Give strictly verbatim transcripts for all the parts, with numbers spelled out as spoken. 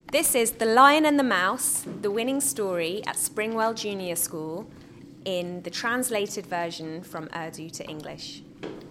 This is The Lion and the Mouse, the winning story at Springwell Junior School in the translated version from Urdu to English.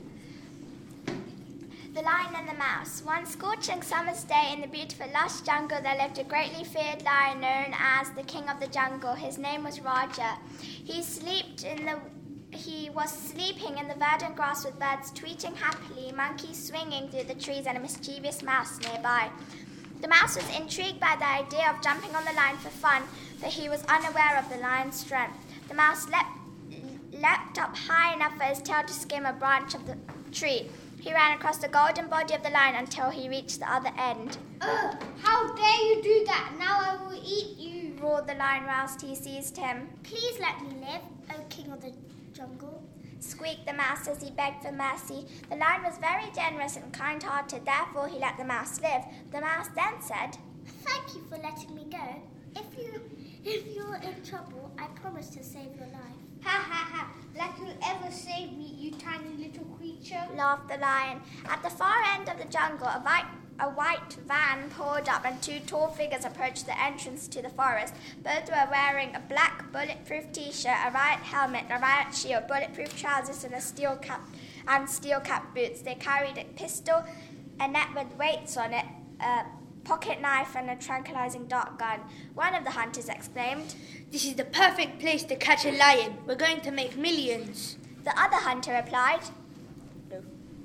The Lion and the Mouse. One scorching summer's day in the beautiful lush jungle there lived a greatly feared lion known as the King of the Jungle. His name was Raja. He slept in the He was sleeping in the verdant grass with birds tweeting happily, monkeys swinging through the trees, and a mischievous mouse nearby. The mouse was intrigued by the idea of jumping on the lion for fun, but he was unaware of the lion's strength. The mouse leapt, leapt up high enough for his tail to skim a branch of the tree. He ran across the golden body of the lion until he reached the other end. Ugh, how dare you do that? Now I will eat you, roared the lion whilst he seized him. Please let me live, O King of the Jungle, squeaked the mouse as he begged for mercy. The lion was very generous and kind-hearted, therefore he let the mouse live. The mouse then said, "Thank you for letting me go. If you, if you're in trouble, I promise to save your life." Ha ha ha! Like you'll ever save me, you tiny little creature, laughed the lion. At the far end of the jungle, a white, a white van pulled up and two tall figures approached the entrance to the forest. Both were wearing a black bulletproof t-shirt, a riot helmet, a riot shield, bulletproof trousers and a steel cap and steel cap boots. They carried a pistol, a net with weights on it, a pocket knife and a tranquilizing dart gun. One of the hunters exclaimed, "This is the perfect place to catch a lion. We're going to make millions." The other hunter replied, "No."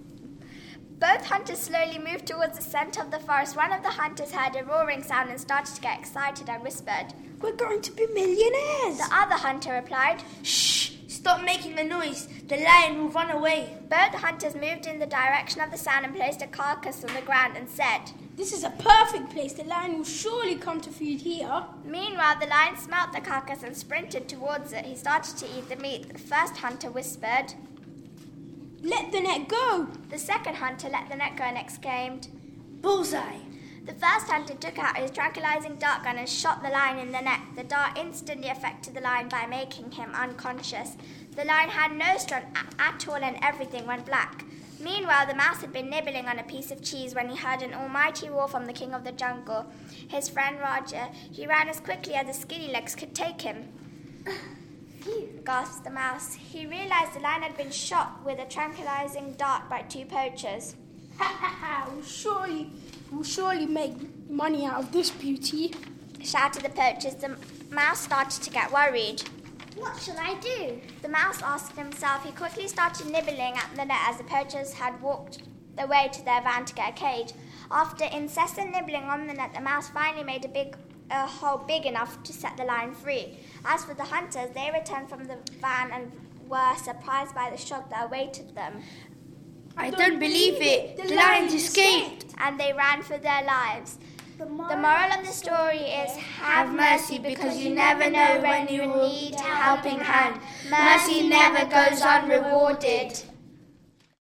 Both hunters slowly moved towards the center of the forest. One of the hunters heard a roaring sound and started to get excited and whispered, "We're going to be millionaires." The other hunter replied, "Shh! Stop making a noise. The lion will run away." Both hunters moved in the direction of the sound and placed a carcass on the ground and said, "This is a perfect place. The lion will surely come to feed here." Meanwhile, the lion smelt the carcass and sprinted towards it. He started to eat the meat. The first hunter whispered, "Let the net go." The second hunter let the net go and exclaimed, "Bullseye." The first hunter took out his tranquilizing dart gun and shot the lion in the neck. The dart instantly affected the lion by making him unconscious. The lion had no strength at all and everything went black. Meanwhile, the mouse had been nibbling on a piece of cheese when he heard an almighty roar from the King of the Jungle, his friend Raja. He ran as quickly as his skinny legs could take him. "Phew," gasped the mouse. He realized the lion had been shot with a tranquilizing dart by two poachers. "Ha ha ha! We'll surely, we'll surely make money out of this beauty," shouted the poachers. The mouse started to get worried. "What shall I do?" The mouse asked himself. He quickly started nibbling at the net as the poachers had walked their way to their van to get a cage. After incessant nibbling on the net, the mouse finally made a big a hole big enough to set the lion free. As for the hunters, they returned from the van and were surprised by the shock that awaited them. "I don't believe it. The lions escaped." And they ran for their lives. The moral, the moral of the story is, have mercy because you never know when you will need a helping hand. Mercy never goes unrewarded.